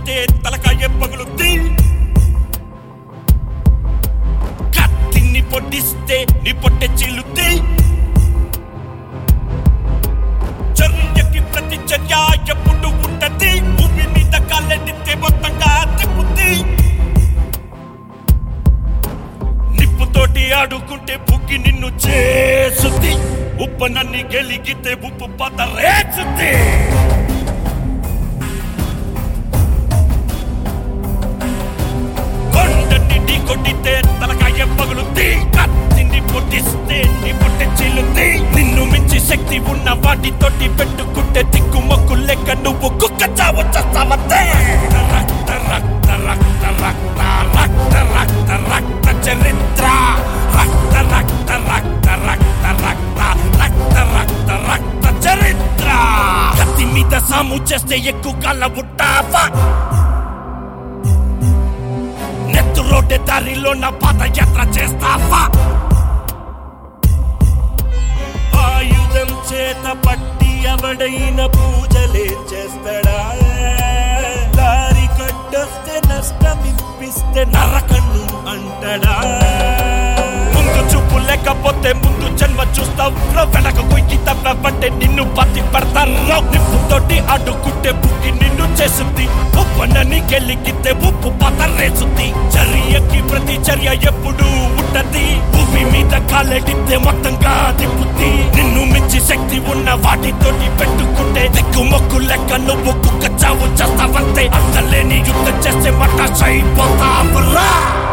కొడితే తలకాయ పగులుద్ది కత్తిని పొడిస్తే నీ పొట్టె చీలుద్ది చర్యకి ప్రతి చర్య ఎప్పుడు ఉంటది భూమి మీద కాళ్ళెడితే మొత్తంగా తిప్పుద్ది నిప్పుతోటి ఆడుకుంటే బుగ్గి నిన్ను చేసుద్ది ఉప్పనన్ని గెలిగితే ఉప్పు పదరేచుద్ది కొండని ఢీ కొట్టితే తలకాయ పగులుద్ది కత్తిని పొడిస్తే నీ పొట్టె చీలుద్ది నిన్ను మించి శక్తి ఉన్న వాటితోటి పెట్టుకుంటే దిక్కు మొక్కు లెక్క నువ్వు కుక్క చావు చేస్తావంతే రక్త రక్త రక్త రక్త రక్త రక్త రక్త చరిత్ర రక్త రక్త రక్త రక్త రక్త రక్త రక్త రక్త చరిత్ర కత్తి మీద సాము చేస్తే ఎక్కువ కాళ్ళ ఉంటావా నెత్తు రోడ్డు దారిలో నా పాదయాత్ర చేస్తావా ఆయుధం చేత పట్టి ఎవడైన పూజలే చేస్తాడా దారి కట్టొస్తే నష్టం ఇప్పిస్తే నరకన్ను అంటడా ముందు చూపు లేకపోతే ముందు జన్మ చూస్తావు వెనక కొయ్యి తప్పబట్టే నిన్ను పత్తి పడతారు నిప్పుతోటి అడ్డుకుంటే బుక్కి నిన్ను చేస్తుంది ఉప్పనని గెలిగితే ఉప్పు పదరేస్తుంది చర్యకి ప్రతి చర్య ఎప్పుడు ఉంటది భూమి మీద కాలెడితే మొత్తంగా తిప్పుద్ది నిన్ను మించి శక్తి ఉన్న వాటితోటి పెట్టుకుంటే దిక్కు మొక్కు లెక్క నువ్వు కుక్క చావు చేస్తావంతే అంతలేని యుద్ధం చేస్తే మటాష్ అయిపోతావురా